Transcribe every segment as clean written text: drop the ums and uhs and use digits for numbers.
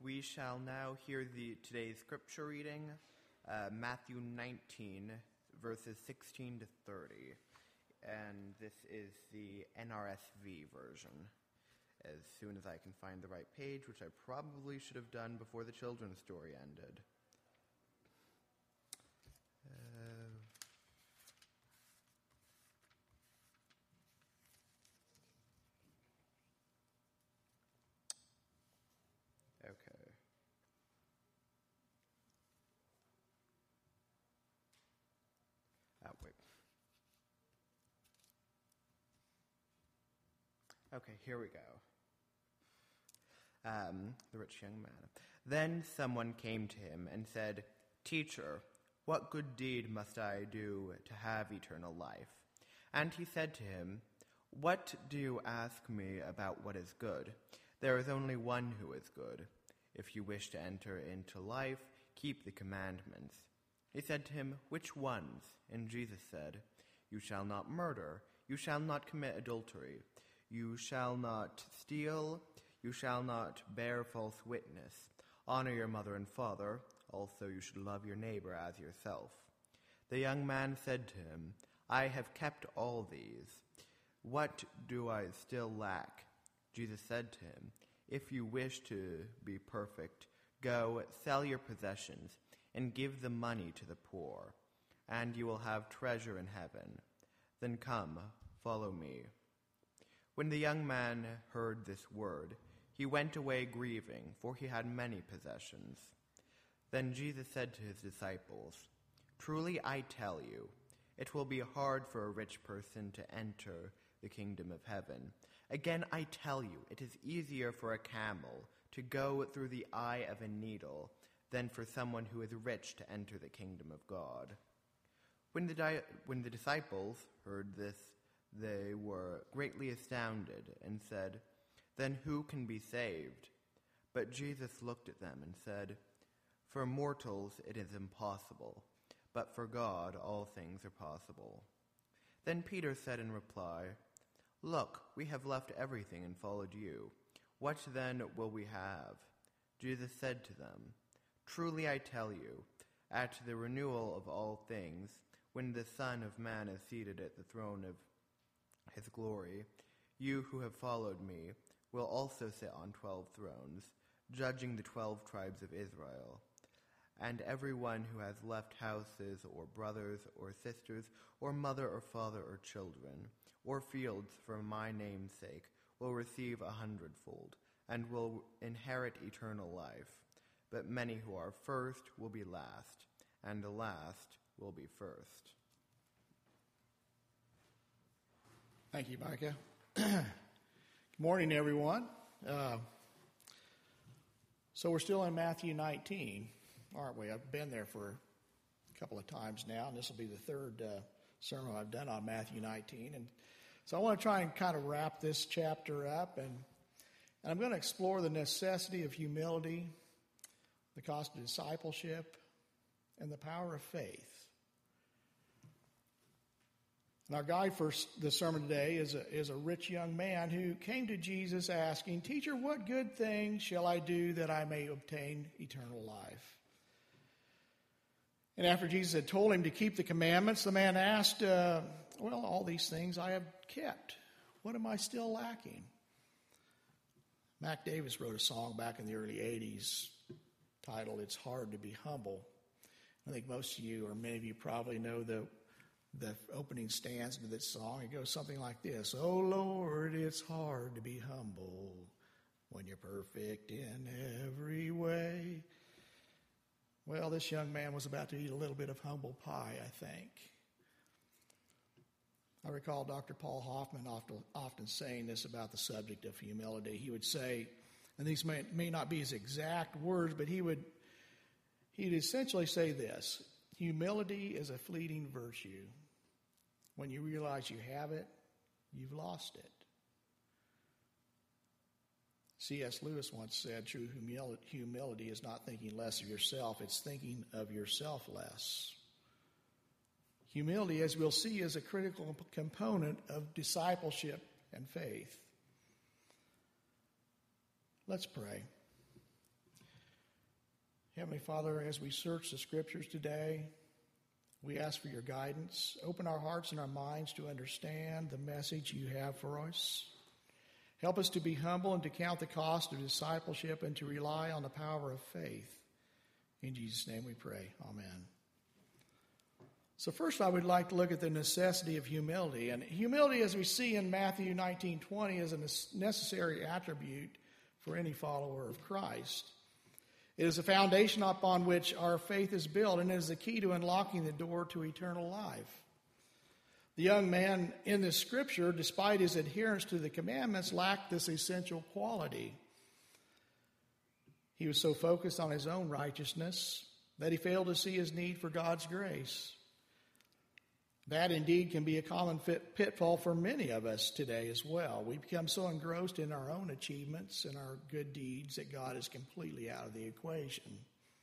We shall now hear today's scripture reading, Matthew 19, verses 16 to 30. And this is the NRSV version. As soon as I can find the right page, which I probably should have done before the children's story ended. Okay. Wait. Okay, here we go. The rich young man. Then someone came to him and said, "Teacher, what good deed must I do to have eternal life?" And he said to him, "What do you ask me about what is good? There is only one who is good. If you wish to enter into life, keep the commandments." He said to him, "Which ones?" And Jesus said, "You shall not murder. You shall not commit adultery. You shall not steal. You shall not bear false witness. Honor your mother and father. Also you should love your neighbor as yourself." The young man said to him, "I have kept all these. What do I still lack?" Jesus said to him, "If you wish to be perfect, go sell your possessions and give the money to the poor, and you will have treasure in heaven. Then come, follow me." When the young man heard this word, he went away grieving, for he had many possessions. Then Jesus said to his disciples, "Truly I tell you, it will be hard for a rich person to enter the kingdom of heaven. Again, I tell you, it is easier for a camel to go through the eye of a needle than for someone who is rich to enter the kingdom of God." When the disciples heard this, they were greatly astounded and said, "Then who can be saved?" But Jesus looked at them and said, "For mortals it is impossible, but for God all things are possible." Then Peter said in reply, "Look, we have left everything and followed you. What then will we have?" Jesus said to them, "Truly I tell you, at the renewal of all things, when the Son of Man is seated at the throne of his glory, you who have followed me will also sit on 12 thrones, judging the 12 tribes of Israel. And everyone who has left houses or brothers or sisters or mother or father or children or fields for my name's sake will receive 100-fold and will inherit eternal life. But many who are first will be last, and the last will be first." Thank you, Micah. Good morning, everyone. So we're still in Matthew 19, aren't we? I've been there for a couple of times now, and this will be the third sermon I've done on Matthew 19. And so I want to try and kind of wrap this chapter up, and I'm going to explore the necessity of humility, the cost of discipleship, and the power of faith. And our guide for the sermon today is a rich young man who came to Jesus asking, "Teacher, what good thing shall I do that I may obtain eternal life?" And after Jesus had told him to keep the commandments, the man asked, "Well, all these things I have kept. What am I still lacking?" Mac Davis wrote a song back in the early 80s titled, "It's Hard to Be Humble." I think most of you, or many of you, probably know the opening stanza to this song. It goes something like this: "Oh Lord, it's hard to be humble when you're perfect in every way." Well, this young man was about to eat a little bit of humble pie, I think. I recall Dr. Paul Hoffman often saying this about the subject of humility. He would say, and these may not be his exact words, but he'd essentially say this: humility is a fleeting virtue. When you realize you have it, you've lost it. C.S. Lewis once said, "True humility is not thinking less of yourself, it's thinking of yourself less." Humility, as we'll see, is a critical component of discipleship and faith. Let's pray. Heavenly Father, as we search the Scriptures today, we ask for your guidance. Open our hearts and our minds to understand the message you have for us. Help us to be humble and to count the cost of discipleship and to rely on the power of faith. In Jesus' name we pray. Amen. So first I would like to look at the necessity of humility. And humility, as we see in Matthew 19:20, is a necessary attribute for any follower of Christ. It is a foundation upon which our faith is built, and it is the key to unlocking the door to eternal life. The young man in this scripture, despite his adherence to the commandments, lacked this essential quality. He was so focused on his own righteousness that he failed to see his need for God's grace. That indeed can be a common pitfall for many of us today as well. We become so engrossed in our own achievements and our good deeds that God is completely out of the equation.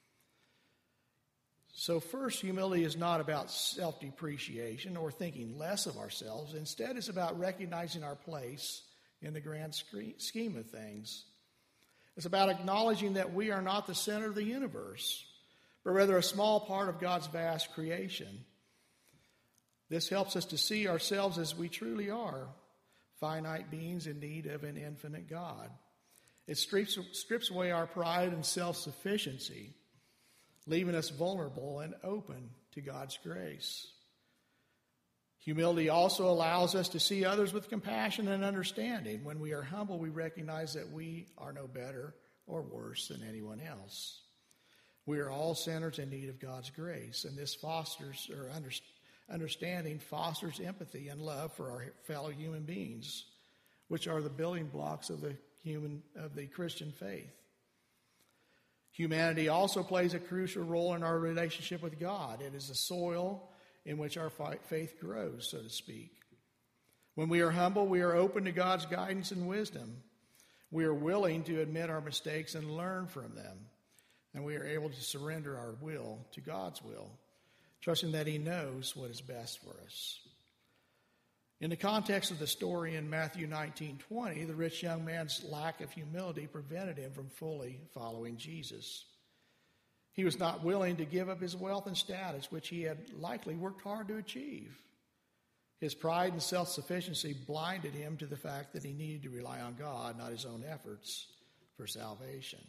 So first, humility is not about self-depreciation or thinking less of ourselves. Instead, it's about recognizing our place in the grand scheme of things. It's about acknowledging that we are not the center of the universe, but rather a small part of God's vast creation. This helps us to see ourselves as we truly are, finite beings in need of an infinite God. It strips away our pride and self-sufficiency, leaving us vulnerable and open to God's grace. Humility also allows us to see others with compassion and understanding. When we are humble, we recognize that we are no better or worse than anyone else. We are all sinners in need of God's grace, and this understanding fosters empathy and love for our fellow human beings, which are the building blocks of the Christian faith. Humanity also plays a crucial role in our relationship with God. It is the soil in which our faith grows, so to speak. When we are humble, we are open to God's guidance and wisdom. We are willing to admit our mistakes and learn from them. And we are able to surrender our will to God's will, trusting that He knows what is best for us. In the context of the story in Matthew 19:20, the rich young man's lack of humility prevented him from fully following Jesus. He was not willing to give up his wealth and status, which he had likely worked hard to achieve. His pride and self-sufficiency blinded him to the fact that he needed to rely on God, not his own efforts, for salvation.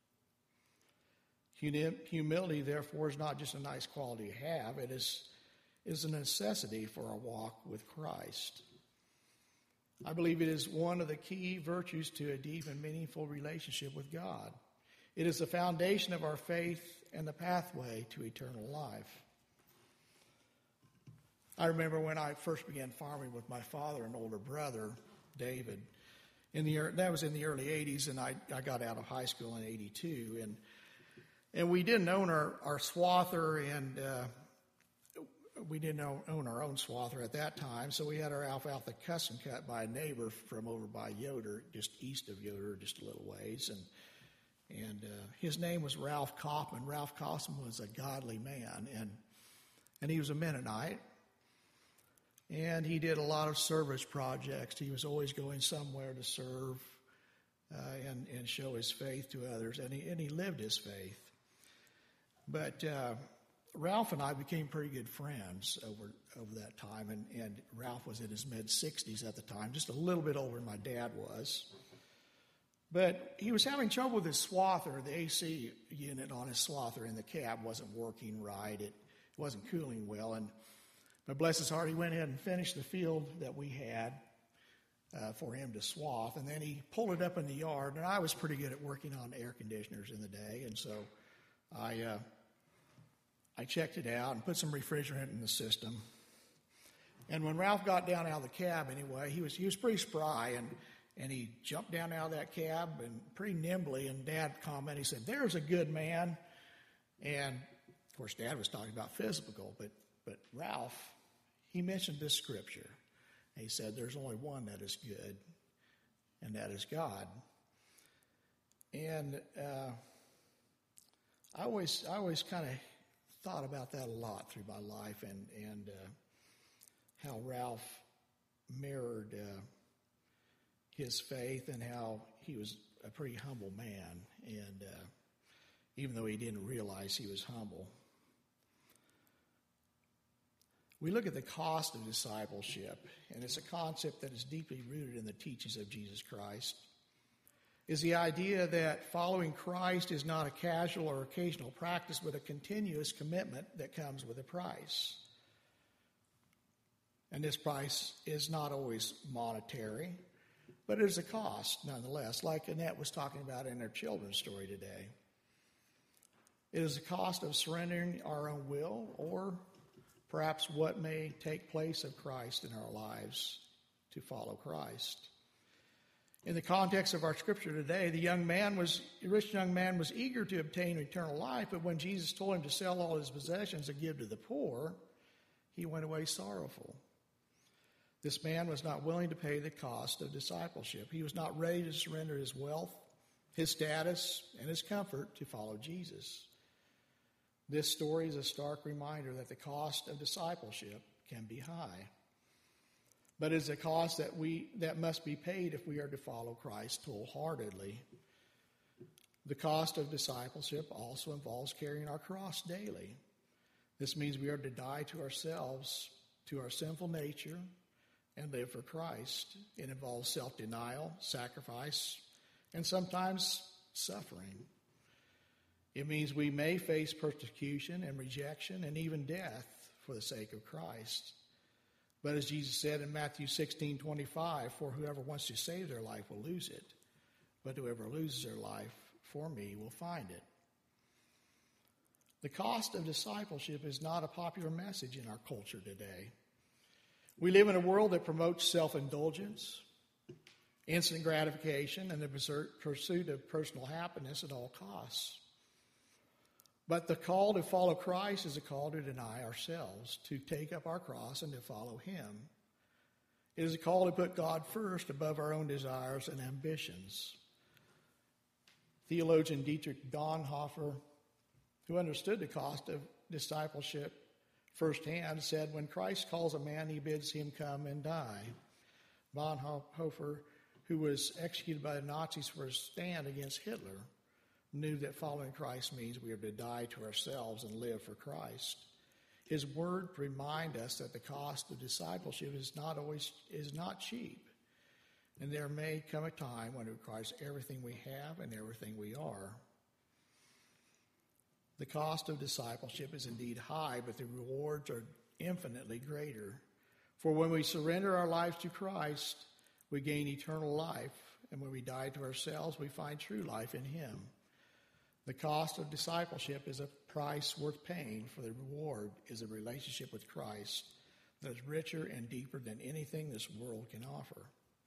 Humility, therefore, is not just a nice quality to have. It is a necessity for our walk with Christ. I believe it is one of the key virtues to a deep and meaningful relationship with God. It is the foundation of our faith and the pathway to eternal life. I remember when I first began farming with my father and older brother, David. That was in the early 80s, and I got out of high school in 82. And we didn't own our swather, and we didn't own our own swather at that time, so we had our alfalfa custom cut by a neighbor from over by Yoder, just east of Yoder, just a little ways. And his name was Ralph Kaufman. Ralph Kaufman was a godly man, and he was a Mennonite. And he did a lot of service projects. He was always going somewhere to serve and show his faith to others, and he lived his faith. But Ralph and I became pretty good friends over that time, and Ralph was in his mid-60s at the time, just a little bit older than my dad was. But he was having trouble with his swather. The AC unit on his swather in the cab wasn't working right. It wasn't cooling well, but bless his heart, he went ahead and finished the field that we had for him to swath, and then he pulled it up in the yard, and I was pretty good at working on air conditioners in the day, and so I checked it out and put some refrigerant in the system. And when Ralph got down out of the cab anyway, he was pretty spry, and he jumped down out of that cab and pretty nimbly, and Dad commented, he said, "There's a good man." And of course Dad was talking about physical, but Ralph, he mentioned this scripture. He said, "There's only one that is good, and that is God." And I always kind of thought about that a lot through my life, and how Ralph mirrored his faith, and how he was a pretty humble man, even though he didn't realize he was humble. We look at the cost of discipleship, and it's a concept that is deeply rooted in the teachings of Jesus Christ. Is the idea that following Christ is not a casual or occasional practice, but a continuous commitment that comes with a price. And this price is not always monetary, but it is a cost nonetheless, like Annette was talking about in her children's story today. It is a cost of surrendering our own will, or perhaps what may take place of Christ in our lives to follow Christ. In the context of our scripture today, the rich young man was eager to obtain eternal life, but when Jesus told him to sell all his possessions and give to the poor, he went away sorrowful. This man was not willing to pay the cost of discipleship. He was not ready to surrender his wealth, his status, and his comfort to follow Jesus. This story is a stark reminder that the cost of discipleship can be high. But it is a cost that must be paid if we are to follow Christ wholeheartedly. The cost of discipleship also involves carrying our cross daily. This means we are to die to ourselves, to our sinful nature, and live for Christ. It involves self-denial, sacrifice, and sometimes suffering. It means we may face persecution and rejection and even death for the sake of Christ. But as Jesus said in Matthew 16:25, for whoever wants to save their life will lose it, but whoever loses their life for me will find it. The cost of discipleship is not a popular message in our culture today. We live in a world that promotes self-indulgence, instant gratification, and the pursuit of personal happiness at all costs. But the call to follow Christ is a call to deny ourselves, to take up our cross and to follow him. It is a call to put God first above our own desires and ambitions. Theologian Dietrich Bonhoeffer, who understood the cost of discipleship firsthand, said, when Christ calls a man, he bids him come and die. Bonhoeffer, who was executed by the Nazis for his stand against Hitler, knew that following Christ means we are to die to ourselves and live for Christ. His word remind us that the cost of discipleship is not cheap, and there may come a time when it requires everything we have and everything we are. The cost of discipleship is indeed high, but the rewards are infinitely greater. For when we surrender our lives to Christ, we gain eternal life, and when we die to ourselves, we find true life in him. The cost of discipleship is a price worth paying, for the reward is a relationship with Christ that is richer and deeper than anything this world can offer.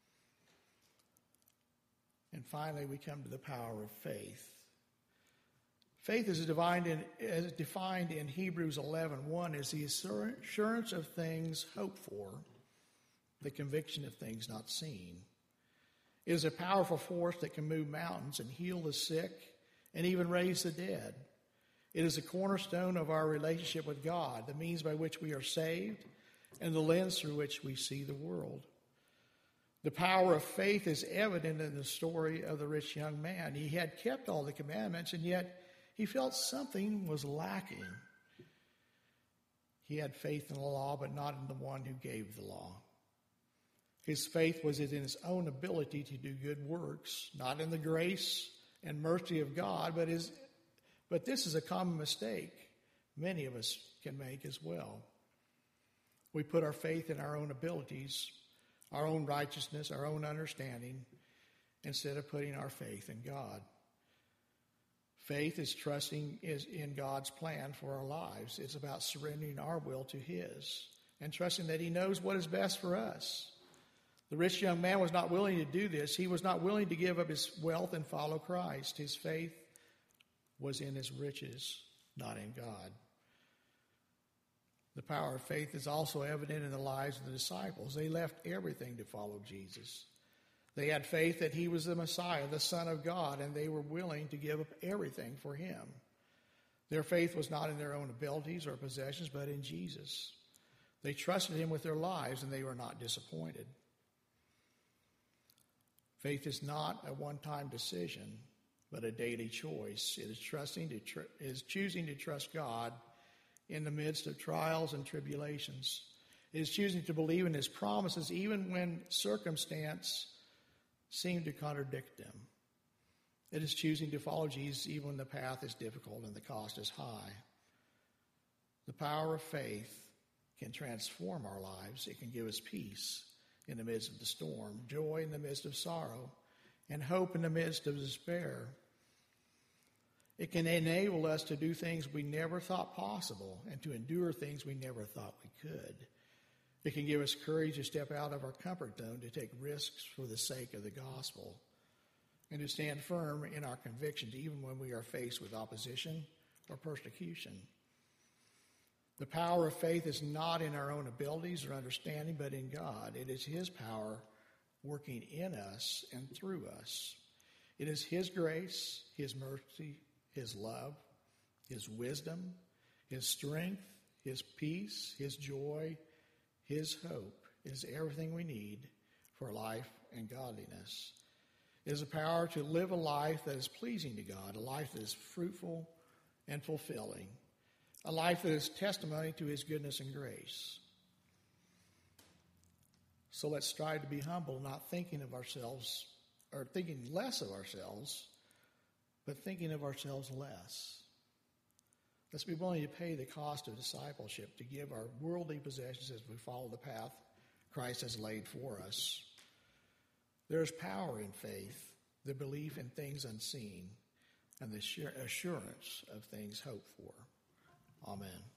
And finally, we come to the power of faith. Faith is defined in Hebrews 11:1 as the assurance of things hoped for, the conviction of things not seen. It is a powerful force that can move mountains and heal the sick and even raise the dead. It is a cornerstone of our relationship with God, the means by which we are saved, and the lens through which we see the world. The power of faith is evident in the story of the rich young man. He had kept all the commandments, and yet he felt something was lacking. He had faith in the law, but not in the one who gave the law. His faith was in his own ability to do good works, not in the grace and mercy of God, but this is a common mistake many of us can make as well. We put our faith in our own abilities, our own righteousness, our own understanding, instead of putting our faith in God. Faith is trusting in God's plan for our lives. It's about surrendering our will to his and trusting that he knows what is best for us. The rich young man was not willing to do this. He was not willing to give up his wealth and follow Christ. His faith was in his riches, not in God. The power of faith is also evident in the lives of the disciples. They left everything to follow Jesus. They had faith that he was the Messiah, the Son of God, and they were willing to give up everything for him. Their faith was not in their own abilities or possessions, but in Jesus. They trusted him with their lives, and they were not disappointed. Faith is not a one-time decision. but a daily choice. It is choosing to trust God in the midst of trials and tribulations. It is choosing to believe in his promises even when circumstance seem to contradict them. It is choosing to follow Jesus even when the path is difficult and the cost is high. The power of faith can transform our lives. It can give us peace in the midst of the storm, joy in the midst of sorrow, and hope in the midst of despair. It can enable us to do things we never thought possible and to endure things we never thought we could. It can give us courage to step out of our comfort zone, to take risks for the sake of the gospel, and to stand firm in our convictions even when we are faced with opposition or persecution. The power of faith is not in our own abilities or understanding, but in God. It is his power working in us and through us. It is his grace, his mercy, his love, his wisdom, his strength, his peace, his joy, his hope. It is everything we need for life and godliness. It is a power to live a life that is pleasing to God, a life that is fruitful and fulfilling, a life that is testimony to his goodness and grace. So let's strive to be humble, not thinking of ourselves, or thinking less of ourselves, but thinking of ourselves less. Let's be willing to pay the cost of discipleship, to give our worldly possessions as we follow the path Christ has laid for us. There is power in faith, the belief in things unseen, and the assurance of things hoped for. Amen.